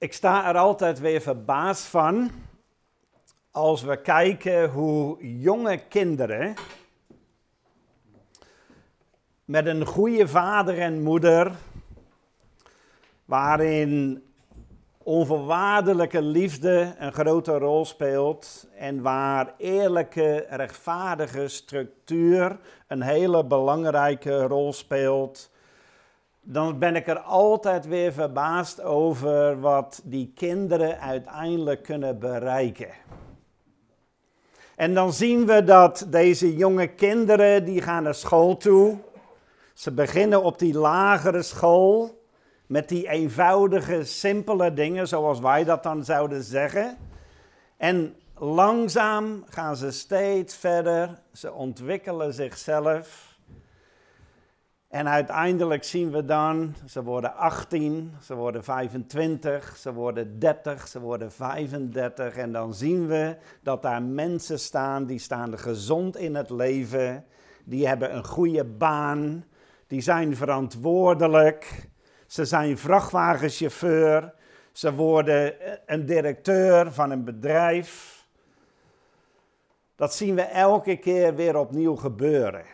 Ik sta er altijd weer verbaasd van als we kijken hoe jonge kinderen met een goede vader en moeder, waarin onvoorwaardelijke liefde een grote rol speelt en waar eerlijke, rechtvaardige structuur een hele belangrijke rol speelt, dan ben ik er altijd weer verbaasd over wat die kinderen uiteindelijk kunnen bereiken. En dan zien we dat deze jonge kinderen, die gaan naar school toe. Ze beginnen op die lagere school met die eenvoudige, simpele dingen, zoals wij dat dan zouden zeggen. En langzaam gaan ze steeds verder, ze ontwikkelen zichzelf. En uiteindelijk zien we dan, ze worden 18, ze worden 25, ze worden 30, ze worden 35. En dan zien we dat daar mensen staan, die staan gezond in het leven. Die hebben een goede baan, die zijn verantwoordelijk. Ze zijn vrachtwagenchauffeur, ze worden een directeur van een bedrijf. Dat zien we elke keer weer opnieuw gebeuren.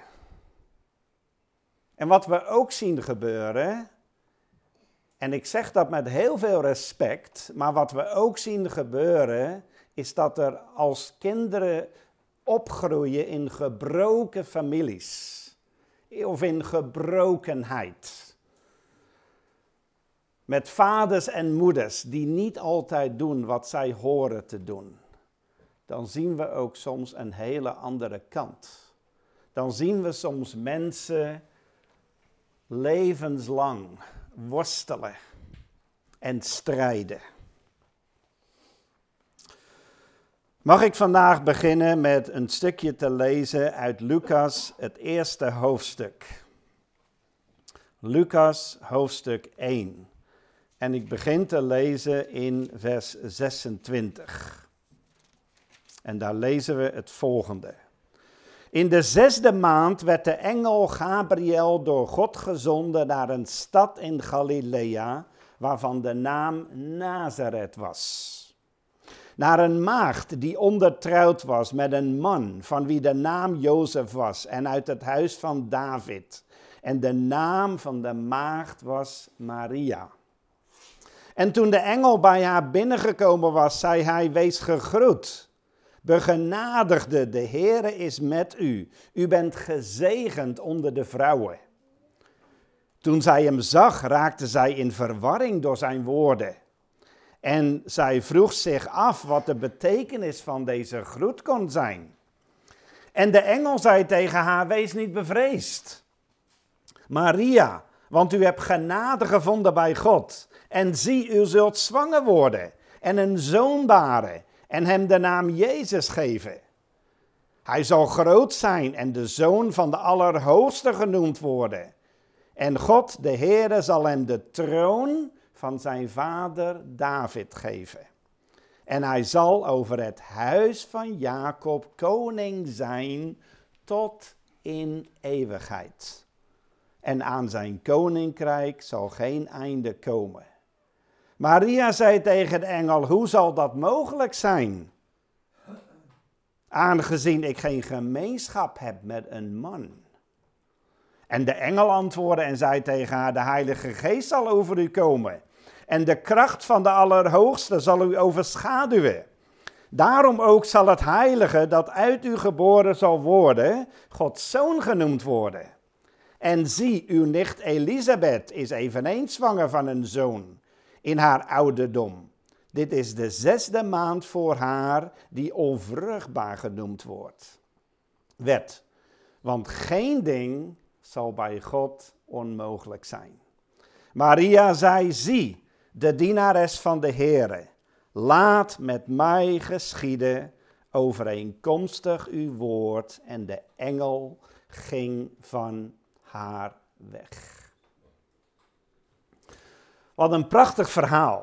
En wat we ook zien gebeuren, en ik zeg dat met heel veel respect, maar wat we ook zien gebeuren, is dat er als kinderen opgroeien in gebroken families, of in gebrokenheid. Met vaders en moeders die niet altijd doen wat zij horen te doen. Dan zien we ook soms een hele andere kant. Dan zien we soms mensen levenslang worstelen en strijden. Mag ik vandaag beginnen met een stukje te lezen uit Lucas, het eerste hoofdstuk. Lucas, hoofdstuk 1. En ik begin te lezen in vers 26. En daar lezen we het volgende. In de 6e maand werd de engel Gabriel door God gezonden naar een stad in Galilea, waarvan de naam Nazareth was. Naar een maagd die ondertrouwd was met een man van wie de naam Jozef was en uit het huis van David. En de naam van de maagd was Maria. En toen de engel bij haar binnengekomen was, zei hij, wees gegroet. Begenadigde, de Heere is met u. U bent gezegend onder de vrouwen. Toen zij hem zag, raakte zij in verwarring door zijn woorden. En zij vroeg zich af wat de betekenis van deze groet kon zijn. En de engel zei tegen haar, wees niet bevreesd, Maria, want u hebt genade gevonden bij God. En zie, u zult zwanger worden en een zoon baren en hem de naam Jezus geven. Hij zal groot zijn en de zoon van de Allerhoogste genoemd worden. En God, de Heere, zal hem de troon van zijn vader David geven. En hij zal over het huis van Jacob koning zijn tot in eeuwigheid. En aan zijn koninkrijk zal geen einde komen. Maria zei tegen de engel, hoe zal dat mogelijk zijn? Aangezien ik geen gemeenschap heb met een man. En de engel antwoordde en zei tegen haar, de Heilige Geest zal over u komen. En de kracht van de Allerhoogste zal u overschaduwen. Daarom ook zal het heilige dat uit u geboren zal worden, Gods zoon genoemd worden. En zie, uw nicht Elisabeth is eveneens zwanger van een zoon in haar ouderdom. Dit is de 6e maand voor haar die onvruchtbaar genoemd werd. Want geen ding zal bij God onmogelijk zijn. Maria zei, zie, de dienares van de Heere, laat met mij geschieden overeenkomstig uw woord. En de engel ging van haar weg. Wat een prachtig verhaal.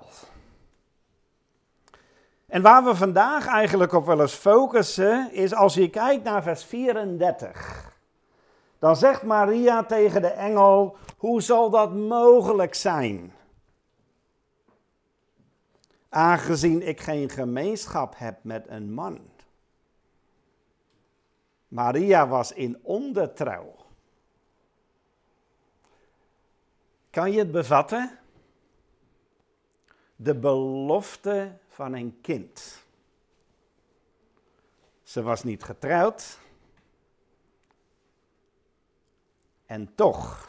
En waar we vandaag eigenlijk op willen focussen, is als je kijkt naar vers 34. Dan zegt Maria tegen de engel, hoe zal dat mogelijk zijn? aangezien ik geen gemeenschap heb met een man. Maria was in ondertrouw. Kan je het bevatten? De belofte van een kind. Ze was niet getrouwd. En toch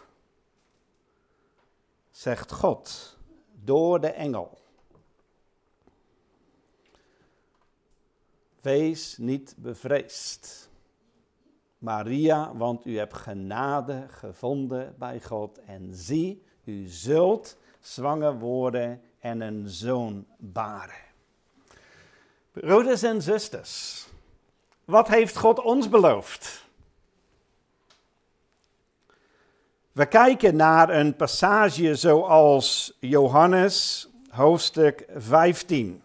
zegt God door de engel: wees niet bevreesd, Maria, want u hebt genade gevonden bij God. En zie, u zult zwanger worden en een zoon baren. Broeders en zusters, wat heeft God ons beloofd? We kijken naar een passage zoals Johannes hoofdstuk 15.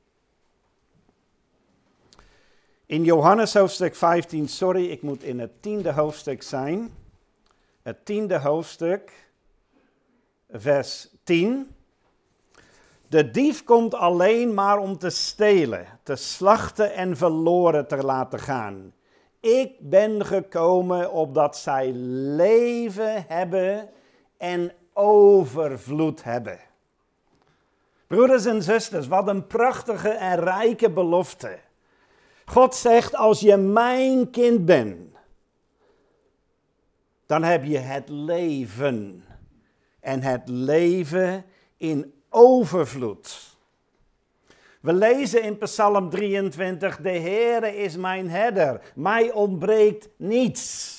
In Johannes hoofdstuk 15, ik moet in het 10e hoofdstuk zijn. Het 10e hoofdstuk, vers 10. De dief komt alleen maar om te stelen, te slachten en verloren te laten gaan. Ik ben gekomen opdat zij leven hebben en overvloed hebben. Broeders en zusters, wat een prachtige en rijke belofte. God zegt, als je mijn kind bent, dan heb je het leven. En het leven in overvloed. We lezen in Psalm 23, de Heere is mijn herder, mij ontbreekt niets.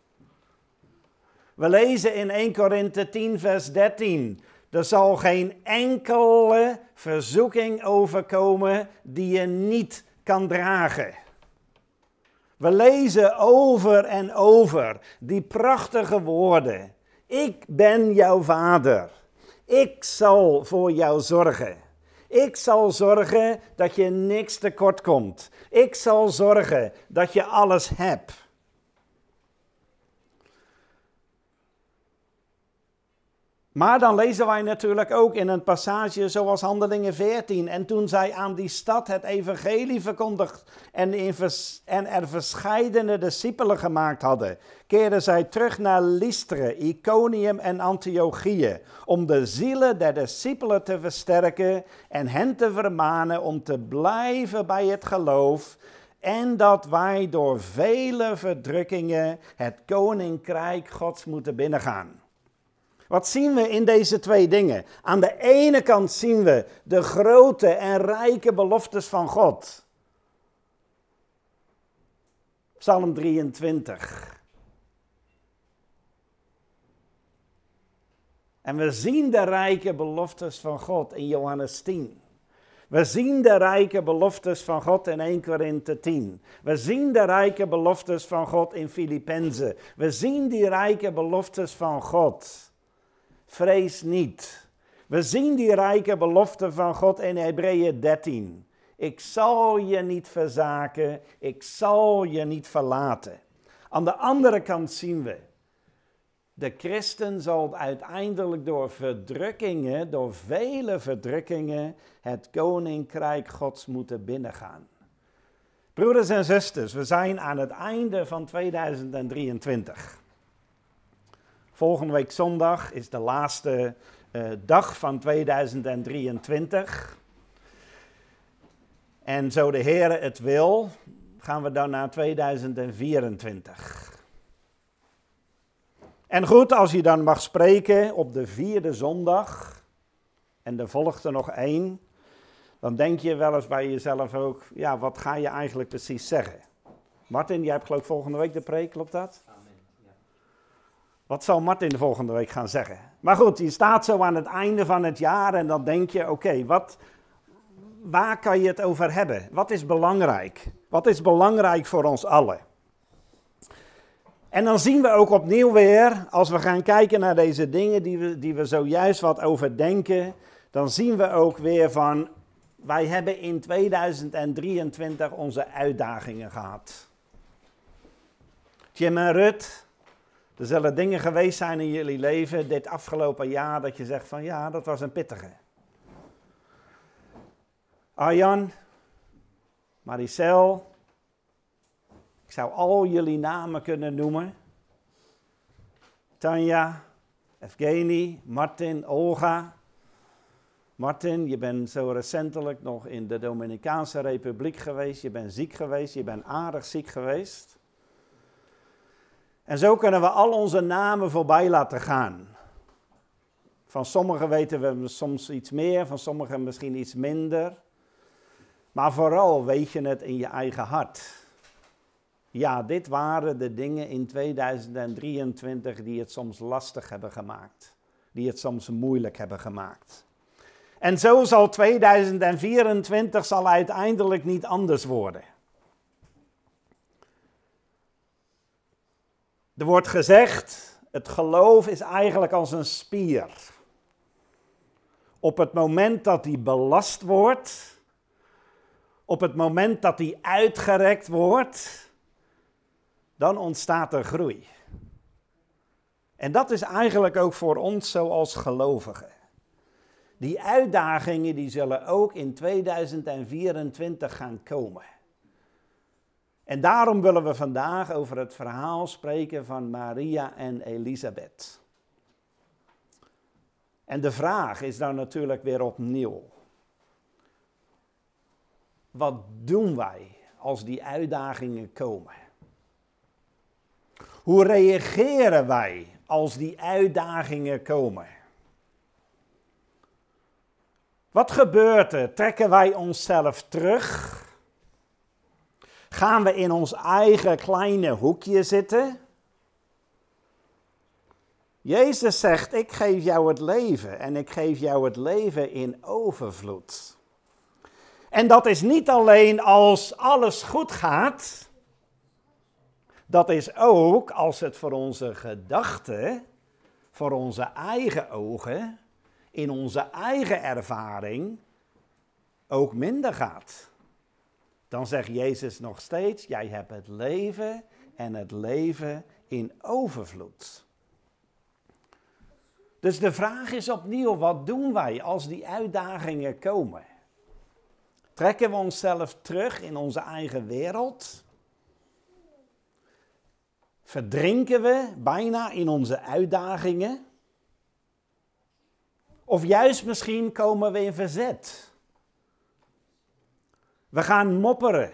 We lezen in 1 Korinthe 10 vers 13, er zal geen enkele verzoeking overkomen die je niet kan dragen. We lezen over en over die prachtige woorden. Ik ben jouw vader. Ik zal voor jou zorgen. Ik zal zorgen dat je niks tekort komt. Ik zal zorgen dat je alles hebt. Maar dan lezen wij natuurlijk ook in een passage zoals Handelingen 14. En toen zij aan die stad het evangelie verkondigd en er verscheidene discipelen gemaakt hadden, keerden zij terug naar Lystra, Iconium en Antiochië, om de zielen der discipelen te versterken en hen te vermanen om te blijven bij het geloof, en dat wij door vele verdrukkingen het koninkrijk Gods moeten binnengaan. Wat zien we in deze twee dingen? Aan de ene kant zien we de grote en rijke beloftes van God. Psalm 23. En we zien de rijke beloftes van God in Johannes 10. We zien de rijke beloftes van God in 1 Korinthe 10. We zien de rijke beloftes van God in Filippenzen. We zien die rijke beloftes van God. Vrees niet. We zien die rijke belofte van God in Hebreeën 13. Ik zal je niet verzaken, ik zal je niet verlaten. Aan de andere kant zien we, de christen zal uiteindelijk door verdrukkingen, door vele verdrukkingen, het koninkrijk Gods moeten binnengaan. Broeders en zusters, we zijn aan het einde van 2023. Volgende week zondag is de laatste dag van 2023. En zo de Heere het wil, gaan we dan naar 2024. En goed, als je dan mag spreken op de 4e zondag, en er volgt er nog 1, dan denk je wel eens bij jezelf ook, ja, wat ga je eigenlijk precies zeggen? Martin, jij hebt geloof ik volgende week de preek, klopt dat? Wat zal Martin volgende week gaan zeggen? Maar goed, je staat zo aan het einde van het jaar en dan denk je, oké, waar kan je het over hebben? Wat is belangrijk? Wat is belangrijk voor ons allen? En dan zien we ook opnieuw weer, als we gaan kijken naar deze dingen die we zojuist wat overdenken, dan zien we ook weer van, wij hebben in 2023 onze uitdagingen gehad. Jim en Rut, er zullen dingen geweest zijn in jullie leven dit afgelopen jaar dat je zegt van ja, dat was een pittige. Arjan, Maricel, ik zou al jullie namen kunnen noemen. Tanja, Evgeny, Martin, Olga. Martin, je bent zo recentelijk nog in de Dominicaanse Republiek geweest. Je bent ziek geweest, je bent aardig ziek geweest. En zo kunnen we al onze namen voorbij laten gaan. Van sommigen weten we soms iets meer, van sommigen misschien iets minder. Maar vooral weet je het in je eigen hart. Ja, dit waren de dingen in 2023 die het soms lastig hebben gemaakt. Die het soms moeilijk hebben gemaakt. En zo zal 2024 zal uiteindelijk niet anders worden. Er wordt gezegd, het geloof is eigenlijk als een spier. Op het moment dat die belast wordt, op het moment dat die uitgerekt wordt, dan ontstaat er groei. En dat is eigenlijk ook voor ons zo als gelovigen. Die uitdagingen die zullen ook in 2024 gaan komen. En daarom willen we vandaag over het verhaal spreken van Maria en Elisabeth. En de vraag is dan natuurlijk weer opnieuw. Wat doen wij als die uitdagingen komen? Hoe reageren wij als die uitdagingen komen? Wat gebeurt er? Trekken wij onszelf terug? Gaan we in ons eigen kleine hoekje zitten? Jezus zegt, ik geef jou het leven en ik geef jou het leven in overvloed. En dat is niet alleen als alles goed gaat. Dat is ook als het voor onze gedachten, voor onze eigen ogen, in onze eigen ervaring ook minder gaat. Dan zegt Jezus nog steeds, jij hebt het leven en het leven in overvloed. Dus de vraag is opnieuw, wat doen wij als die uitdagingen komen? Trekken we onszelf terug in onze eigen wereld? Verdrinken we bijna in onze uitdagingen? Of juist misschien komen we in verzet? We gaan mopperen.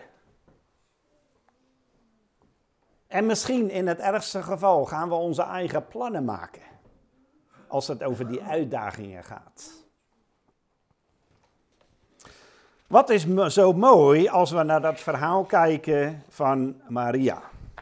En misschien in het ergste geval gaan we onze eigen plannen maken. Als het over die uitdagingen gaat. Wat is zo mooi als we naar dat verhaal kijken van Maria.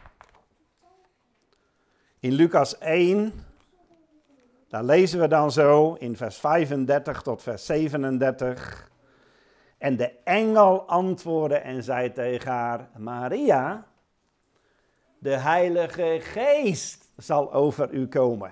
In Lucas 1, daar lezen we dan zo in vers 35 tot vers 37. En de engel antwoordde en zei tegen haar, Maria, de Heilige Geest zal over u komen.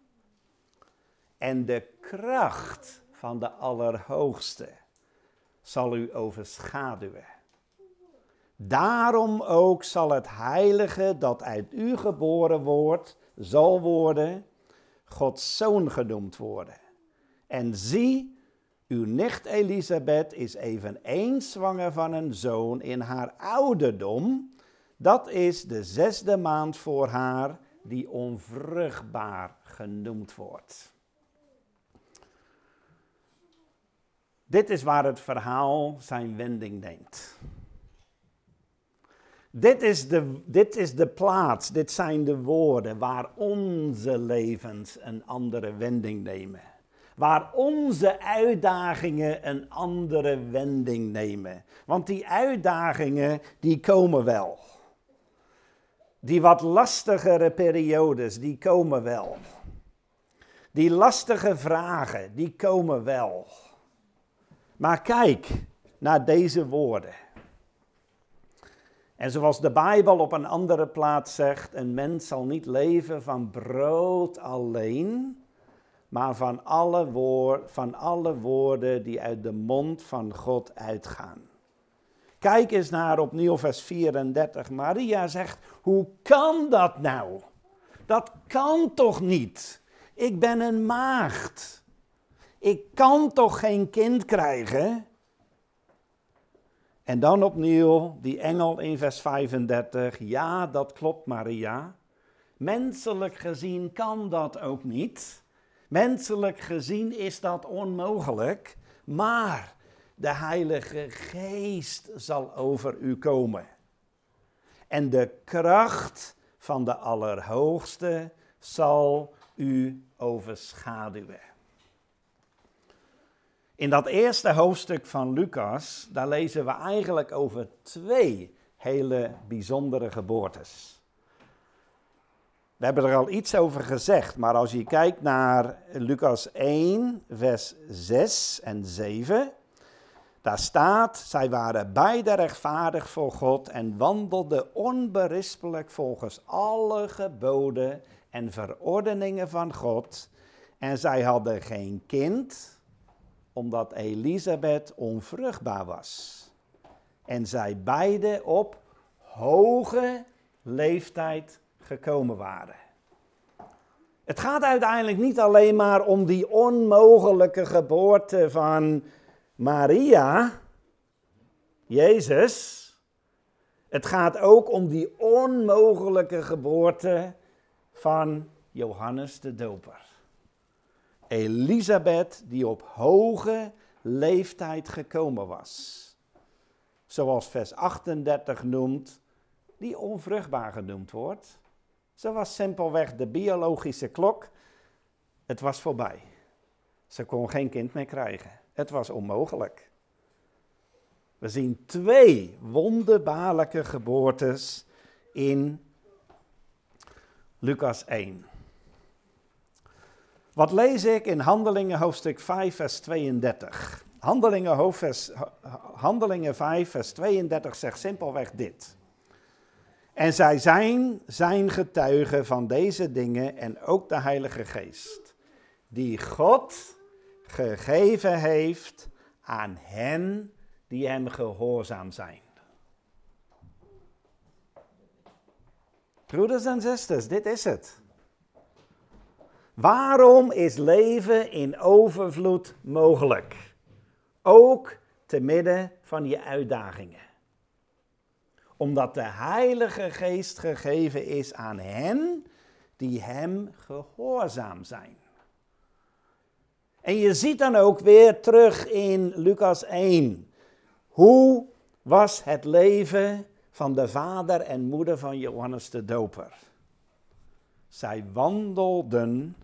En de kracht van de Allerhoogste zal u overschaduwen. Daarom ook zal het heilige dat uit u geboren wordt, zal worden, Gods zoon genoemd worden. En zie, uw nicht Elisabeth is eveneens zwanger van een zoon in haar ouderdom. Dat is de 6e maand voor haar, die onvruchtbaar genoemd wordt. Dit is waar het verhaal zijn wending neemt. Dit is de plaats, dit zijn de woorden waar onze levens een andere wending nemen. Waar onze uitdagingen een andere wending nemen. Want die uitdagingen, die komen wel. Die wat lastigere periodes, die komen wel. Die lastige vragen, die komen wel. Maar kijk naar deze woorden. En zoals de Bijbel op een andere plaats zegt, een mens zal niet leven van brood alleen, maar van alle woorden die uit de mond van God uitgaan. Kijk eens naar opnieuw vers 34. Maria zegt, hoe kan dat nou? Dat kan toch niet? Ik ben een maagd. Ik kan toch geen kind krijgen? En dan opnieuw die engel in vers 35. Ja, dat klopt, Maria. Menselijk gezien kan dat ook niet. Menselijk gezien is dat onmogelijk. Maar de Heilige Geest zal over u komen. En de kracht van de Allerhoogste zal u overschaduwen. In dat eerste hoofdstuk van Lucas, daar lezen we eigenlijk over 2 hele bijzondere geboortes. We hebben er al iets over gezegd, maar als je kijkt naar Lucas 1, vers 6 en 7, daar staat, zij waren beide rechtvaardig voor God en wandelden onberispelijk volgens alle geboden en verordeningen van God. En zij hadden geen kind, omdat Elisabeth onvruchtbaar was. En zij beide op hoge leeftijd gekomen waren. Het gaat uiteindelijk niet alleen maar om die onmogelijke geboorte van Maria, Jezus. Het gaat ook om die onmogelijke geboorte van Johannes de Doper. Elisabeth die op hoge leeftijd gekomen was. Zoals vers 38 noemt, die onvruchtbaar genoemd wordt. Ze was simpelweg de biologische klok. Het was voorbij. Ze kon geen kind meer krijgen. Het was onmogelijk. We zien 2 wonderbaarlijke geboortes in Lucas 1. Wat lees ik in Handelingen hoofdstuk 5 vers 32? Handelingen 5 vers 32 zegt simpelweg dit. En zij zijn getuigen van deze dingen en ook de Heilige Geest, die God gegeven heeft aan hen die hem gehoorzaam zijn. Broeders en zusters, dit is het. Waarom is leven in overvloed mogelijk? Ook te midden van je uitdagingen. Omdat de Heilige Geest gegeven is aan hen die hem gehoorzaam zijn. En je ziet dan ook weer terug in Lucas 1. Hoe was het leven van de vader en moeder van Johannes de Doper? Zij wandelden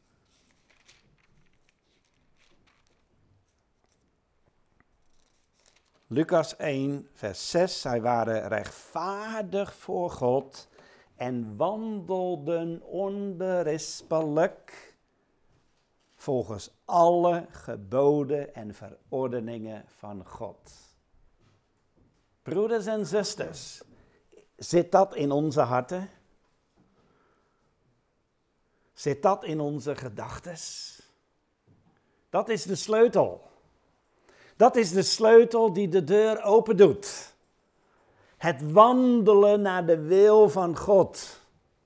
Lucas 1, vers 6. Zij waren rechtvaardig voor God en wandelden onberispelijk volgens alle geboden en verordeningen van God. Broeders en zusters, zit dat in onze harten? Zit dat in onze gedachtes? Dat is de sleutel. Dat is de sleutel die de deur open doet. Het wandelen naar de wil van God.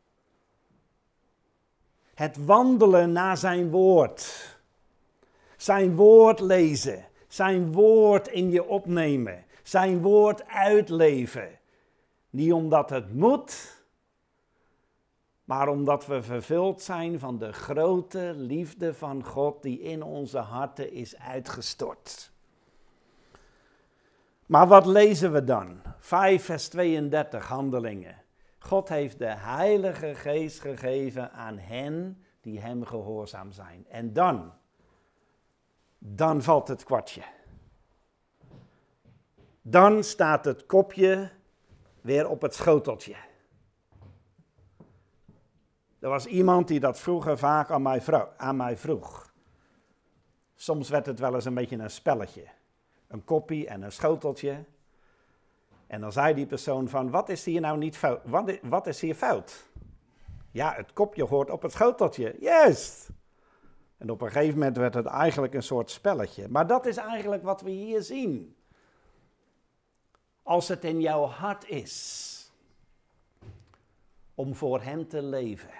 Het wandelen naar zijn woord. Zijn woord lezen. Zijn woord in je opnemen. Zijn woord uitleven. Niet omdat het moet, maar omdat we vervuld zijn van de grote liefde van God die in onze harten is uitgestort. Maar wat lezen we dan? 5 vers 32, Handelingen. God heeft de Heilige Geest gegeven aan hen die hem gehoorzaam zijn. En dan valt het kwartje. Dan staat het kopje weer op het schoteltje. Er was iemand die dat vroeger vaak aan mij vroeg. Soms werd het wel eens een beetje een spelletje. Een koppie en een schoteltje. En dan zei die persoon van, wat is hier nou niet fout? Wat is hier fout? Ja, het kopje hoort op het schoteltje. Juist! En op een gegeven moment werd het eigenlijk een soort spelletje. Maar dat is eigenlijk wat we hier zien. Als het in jouw hart is om voor hem te leven.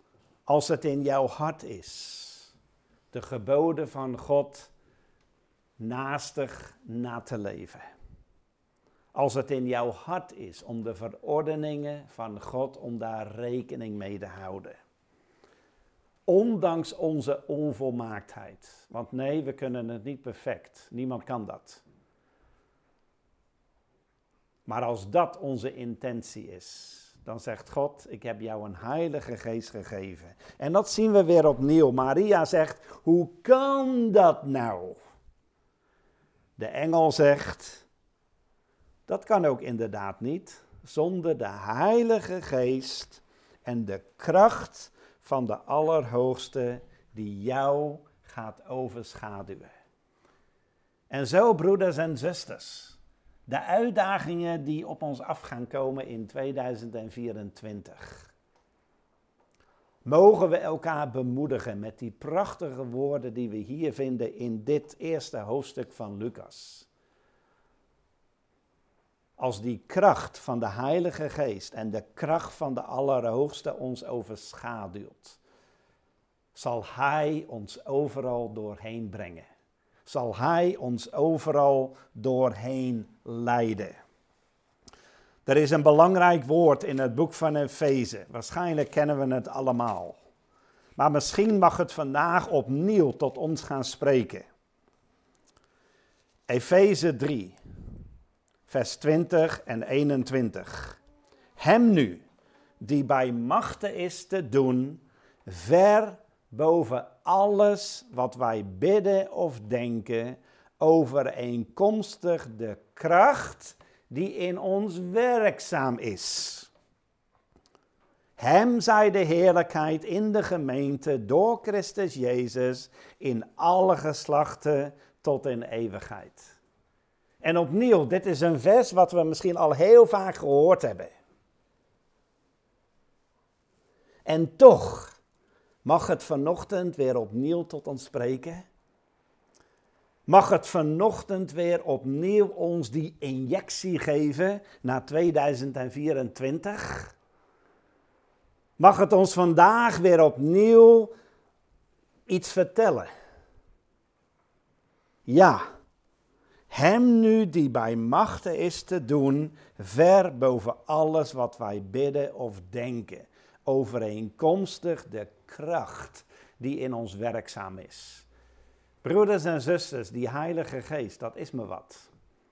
Als het in jouw hart is de geboden van God naastig na te leven. Als het in jouw hart is om de verordeningen van God, om daar rekening mee te houden. Ondanks onze onvolmaaktheid. Want nee, we kunnen het niet perfect. Niemand kan dat. Maar als dat onze intentie is, dan zegt God, ik heb jou een heilige geest gegeven. En dat zien we weer opnieuw. Maria zegt, hoe kan dat nou? De engel zegt, dat kan ook inderdaad niet, zonder de heilige geest en de kracht van de Allerhoogste die jou gaat overschaduwen. En zo, broeders en zusters, de uitdagingen die op ons af gaan komen in 2024. Mogen we elkaar bemoedigen met die prachtige woorden die we hier vinden in dit eerste hoofdstuk van Lucas. Als die kracht van de Heilige Geest en de kracht van de Allerhoogste ons overschaduwt, zal Hij ons overal doorheen brengen. Zal Hij ons overal doorheen leiden. Er is een belangrijk woord in het boek van Efeze. Waarschijnlijk kennen we het allemaal. Maar misschien mag het vandaag opnieuw tot ons gaan spreken. Efeze 3, vers 20 en 21. Hem nu, die bij machte is te doen, ver boven alles wat wij bidden of denken, overeenkomstig de kracht die in ons werkzaam is. Hem zij de heerlijkheid in de gemeente door Christus Jezus in alle geslachten tot in eeuwigheid. En opnieuw, dit is een vers wat we misschien al heel vaak gehoord hebben. En toch mag het vanochtend weer opnieuw tot ons spreken. Mag het vanochtend weer opnieuw ons die injectie geven naar 2024? Mag het ons vandaag weer opnieuw iets vertellen? Ja, hem nu die bij machte is te doen, ver boven alles wat wij bidden of denken, overeenkomstig de kracht die in ons werkzaam is. Broeders en zusters, die Heilige Geest, dat is me wat.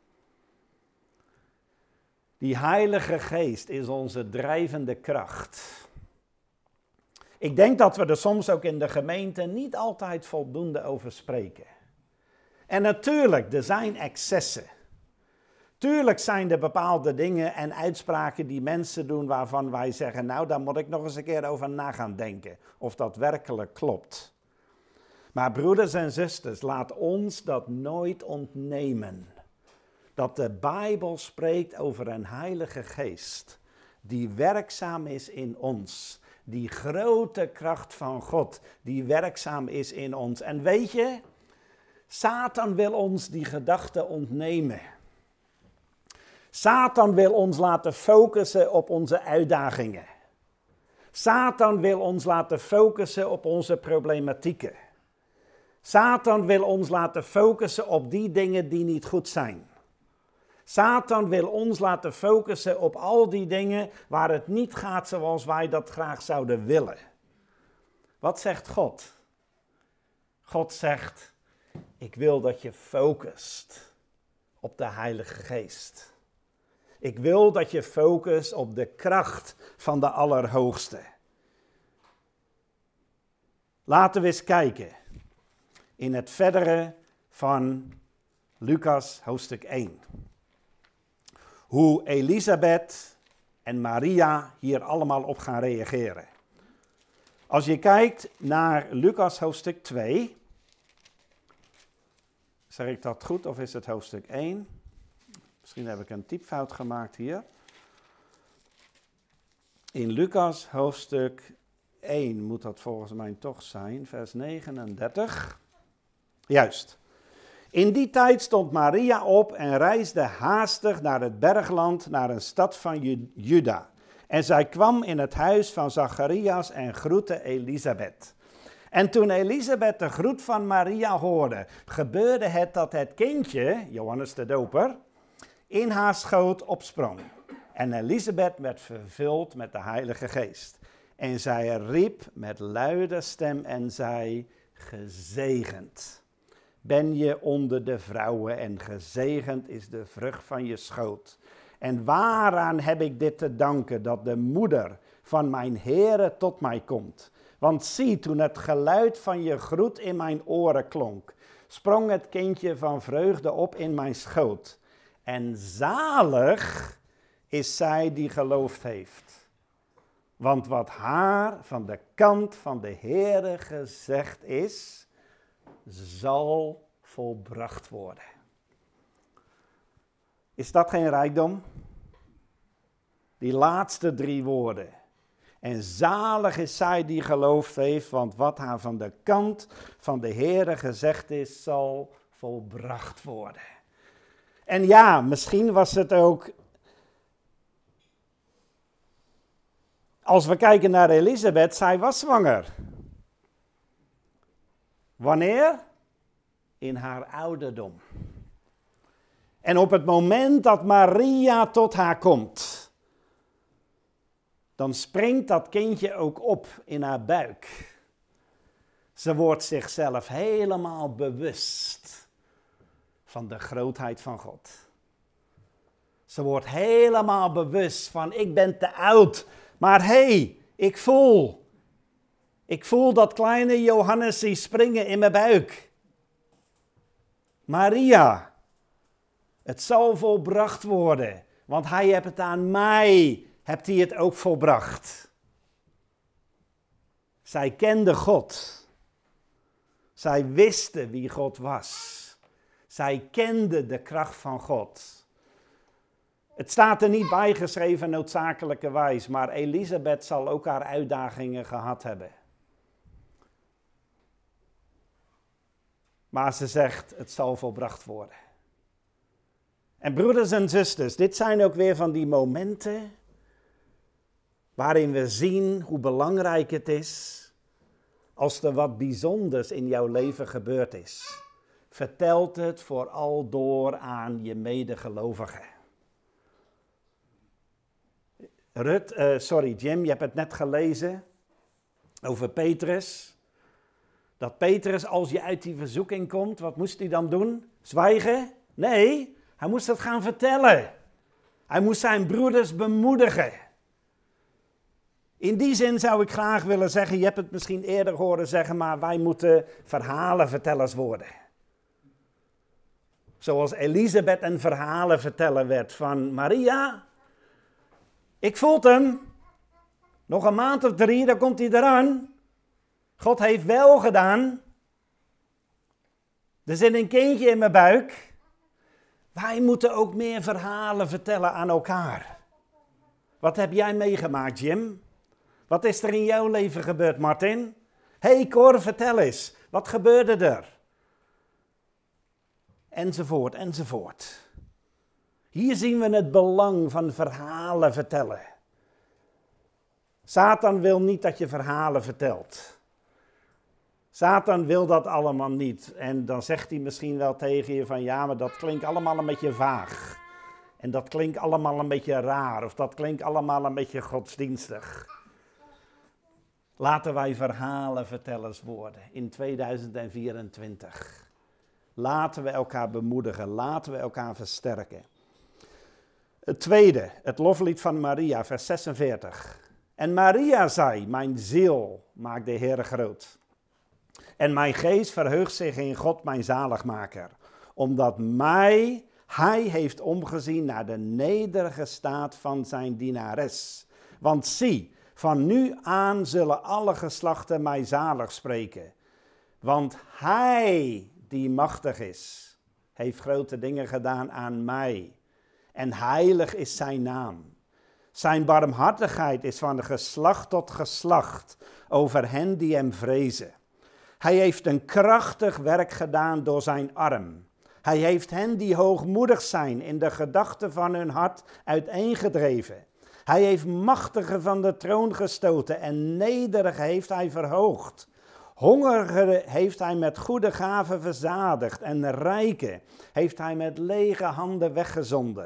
Die Heilige Geest is onze drijvende kracht. Ik denk dat we er soms ook in de gemeente niet altijd voldoende over spreken. En natuurlijk, er zijn excessen. Tuurlijk zijn er bepaalde dingen en uitspraken die mensen doen waarvan wij zeggen, nou, daar moet ik nog eens een keer over na gaan denken. Of dat werkelijk klopt. Maar broeders en zusters, laat ons dat nooit ontnemen. Dat de Bijbel spreekt over een Heilige Geest die werkzaam is in ons. Die grote kracht van God die werkzaam is in ons. En weet je, Satan wil ons die gedachte ontnemen. Satan wil ons laten focussen op onze uitdagingen. Satan wil ons laten focussen op onze problematieken. Satan wil ons laten focussen op die dingen die niet goed zijn. Satan wil ons laten focussen op al die dingen waar het niet gaat zoals wij dat graag zouden willen. Wat zegt God? God zegt, ik wil dat je focust op de Heilige Geest. Ik wil dat je focust op de kracht van de Allerhoogste. Laten we eens kijken in het verdere van Lucas hoofdstuk 1. Hoe Elisabeth en Maria hier allemaal op gaan reageren. Als je kijkt naar Lucas hoofdstuk 2. Zeg ik dat goed of is het hoofdstuk 1? Misschien heb ik een typfout gemaakt hier. In Lucas hoofdstuk 1 moet dat volgens mij toch zijn, vers 39. Juist. In die tijd stond Maria op en reisde haastig naar het bergland, naar een stad van Juda. En zij kwam in het huis van Zacharias en groette Elisabeth. En toen Elisabeth de groet van Maria hoorde, gebeurde het dat het kindje, Johannes de Doper, in haar schoot opsprong. En Elisabeth werd vervuld met de Heilige Geest. En zij riep met luide stem en zei, gezegend ben je onder de vrouwen en gezegend is de vrucht van je schoot. En waaraan heb ik dit te danken, dat de moeder van mijn Heere tot mij komt? Want zie, toen het geluid van je groet in mijn oren klonk, sprong het kindje van vreugde op in mijn schoot. En zalig is zij die geloofd heeft. Want wat haar van de kant van de Heere gezegd is, zal volbracht worden. Is dat geen rijkdom? Die laatste 3 woorden. En zalig is zij die geloofd heeft, want wat haar van de kant van de Heere gezegd is, zal volbracht worden. En ja, misschien was het ook, als we kijken naar Elisabeth, zij was zwanger. Wanneer? In haar ouderdom. En op het moment dat Maria tot haar komt, dan springt dat kindje ook op in haar buik. Ze wordt zichzelf helemaal bewust van de grootheid van God. Ze wordt helemaal bewust van, ik ben te oud, maar hé, ik voel dat kleine Johannesie springen in mijn buik. Maria, het zal volbracht worden, want hij hebt het aan mij, hebt hij het ook volbracht. Zij kende God. Zij wisten wie God was. Zij kenden de kracht van God. Het staat er niet bijgeschreven noodzakelijkerwijs, maar Elisabeth zal ook haar uitdagingen gehad hebben. Maar ze zegt, het zal volbracht worden. En broeders en zusters, dit zijn ook weer van die momenten waarin we zien hoe belangrijk het is als er wat bijzonders in jouw leven gebeurd is. Vertelt het vooral door aan je medegelovigen. Jim, je hebt het net gelezen over Petrus. Dat Petrus, als je uit die verzoeking komt, wat moest hij dan doen? Zwijgen? Nee, hij moest het gaan vertellen. Hij moest zijn broeders bemoedigen. In die zin zou ik graag willen zeggen, je hebt het misschien eerder horen zeggen, maar wij moeten verhalenvertellers worden. Zoals Elisabeth een verhalenverteller werd van Maria. Ik voel hem. Nog een maand of 3, dan komt hij eraan. God heeft wel gedaan. Er zit een kindje in mijn buik. Wij moeten ook meer verhalen vertellen aan elkaar. Wat heb jij meegemaakt, Jim? Wat is er in jouw leven gebeurd, Martin? Hey Cor, vertel eens. Wat gebeurde er? Enzovoort, enzovoort. Hier zien we het belang van verhalen vertellen. Satan wil niet dat je verhalen vertelt. Satan wil dat allemaal niet. En dan zegt hij misschien wel tegen je van ja, maar dat klinkt allemaal een beetje vaag. En dat klinkt allemaal een beetje raar. Of dat klinkt allemaal een beetje godsdienstig. Laten wij verhalenvertellers worden in 2024. Laten we elkaar bemoedigen. Laten we elkaar versterken. Het tweede, het loflied van Maria, vers 46. En Maria zei, mijn ziel maakt de Heere groot. En mijn geest verheugt zich in God, mijn zaligmaker. Omdat hij heeft omgezien naar de nederige staat van zijn dienares. Want zie, van nu aan zullen alle geslachten mij zalig spreken. Want hij die machtig is, heeft grote dingen gedaan aan mij. En heilig is zijn naam. Zijn barmhartigheid is van geslacht tot geslacht over hen die hem vrezen. Hij heeft een krachtig werk gedaan door zijn arm. Hij heeft hen die hoogmoedig zijn in de gedachten van hun hart uiteengedreven. Hij heeft machtigen van de troon gestoten en nederigen heeft hij verhoogd. Hongerigen heeft hij met goede gaven verzadigd en de rijken heeft hij met lege handen weggezonden.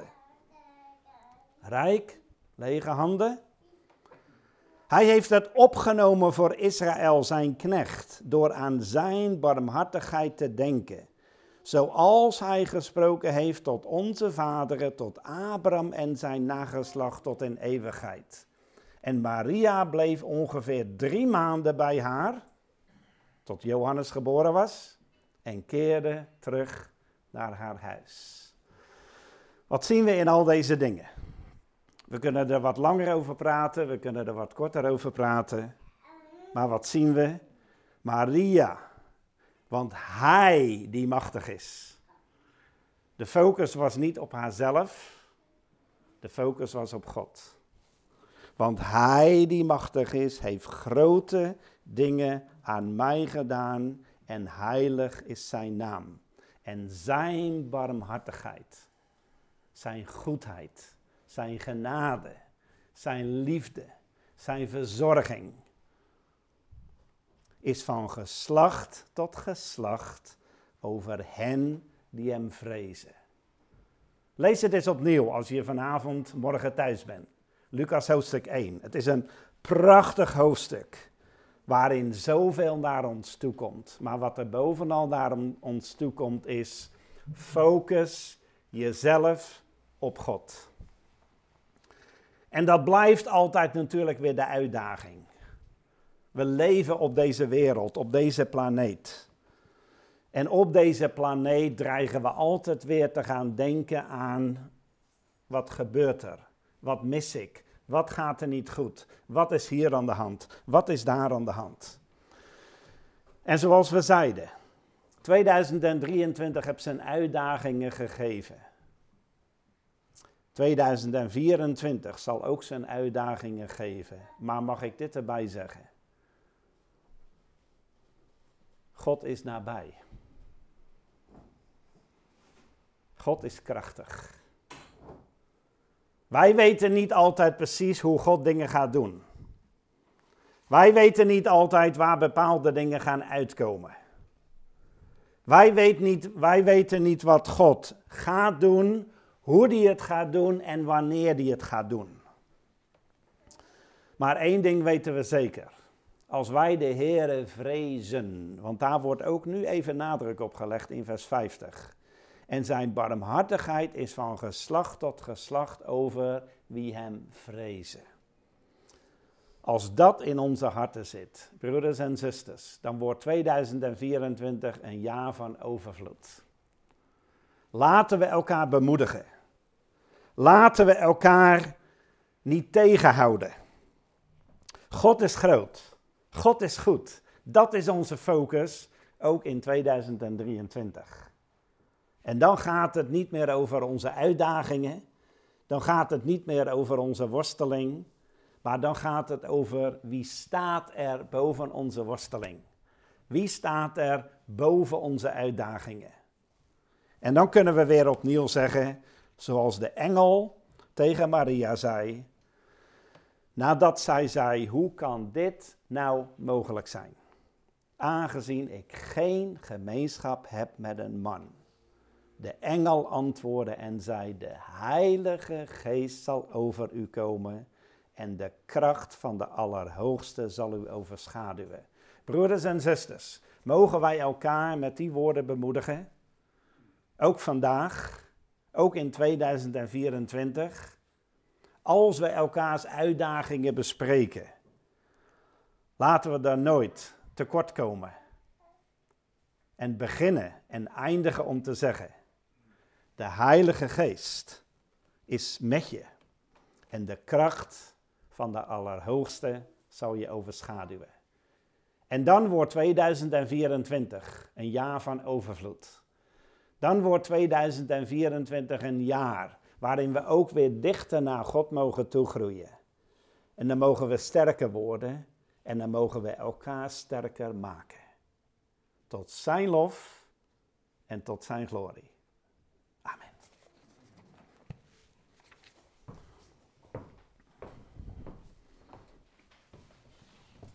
Rijk, lege handen. Hij heeft het opgenomen voor Israël, zijn knecht, door aan zijn barmhartigheid te denken. Zoals hij gesproken heeft tot onze vaderen, tot Abraham en zijn nageslacht tot in eeuwigheid. En Maria bleef ongeveer 3 maanden bij haar, tot Johannes geboren was, en keerde terug naar haar huis. Wat zien we in al deze dingen? We kunnen er wat langer over praten, we kunnen er wat korter over praten. Maar wat zien we? Maria, want hij die machtig is. De focus was niet op haarzelf, de focus was op God. Want hij die machtig is, heeft grote dingen aan mij gedaan en heilig is zijn naam. En zijn barmhartigheid, zijn goedheid, zijn genade, zijn liefde, zijn verzorging is van geslacht tot geslacht over hen die hem vrezen. Lees het eens opnieuw als je vanavond, morgen thuis bent. Lucas hoofdstuk 1. Het is een prachtig hoofdstuk waarin zoveel naar ons toekomt. Maar wat er bovenal naar ons toekomt is, focus jezelf op God. En dat blijft altijd natuurlijk weer de uitdaging. We leven op deze wereld, op deze planeet. En op deze planeet dreigen we altijd weer te gaan denken aan, wat gebeurt er? Wat mis ik? Wat gaat er niet goed? Wat is hier aan de hand? Wat is daar aan de hand? En zoals we zeiden, 2023 heeft zijn uitdagingen gegeven. 2024 zal ook zijn uitdagingen geven. Maar mag ik dit erbij zeggen? God is nabij. God is krachtig. Wij weten niet altijd precies hoe God dingen gaat doen. Wij weten niet altijd waar bepaalde dingen gaan uitkomen. Wij weten niet wat God gaat doen, hoe hij het gaat doen en wanneer hij het gaat doen. Maar één ding weten we zeker. Als wij de Heere vrezen, want daar wordt ook nu even nadruk op gelegd in vers 50. En zijn barmhartigheid is van geslacht tot geslacht over wie hem vrezen. Als dat in onze harten zit, broeders en zusters, dan wordt 2024 een jaar van overvloed. Laten we elkaar bemoedigen. Laten we elkaar niet tegenhouden. God is groot. God is goed. Dat is onze focus, ook in 2023. En dan gaat het niet meer over onze uitdagingen. Dan gaat het niet meer over onze worsteling. Maar dan gaat het over wie staat er boven onze worsteling. Wie staat er boven onze uitdagingen. En dan kunnen we weer opnieuw zeggen, zoals de engel tegen Maria zei. Nadat zij zei, hoe kan dit nou mogelijk zijn? Aangezien ik geen gemeenschap heb met een man. De engel antwoordde en zei, de Heilige Geest zal over u komen en de kracht van de Allerhoogste zal u overschaduwen. Broeders en zusters, mogen wij elkaar met die woorden bemoedigen? Ook vandaag, ook in 2024, als we elkaars uitdagingen bespreken, laten we daar nooit tekort komen. En beginnen en eindigen om te zeggen, de Heilige Geest is met je en de kracht van de Allerhoogste zal je overschaduwen. En dan wordt 2024 een jaar van overvloed. Dan wordt 2024 een jaar waarin we ook weer dichter naar God mogen toegroeien. En dan mogen we sterker worden en dan mogen we elkaar sterker maken. Tot zijn lof en tot zijn glorie.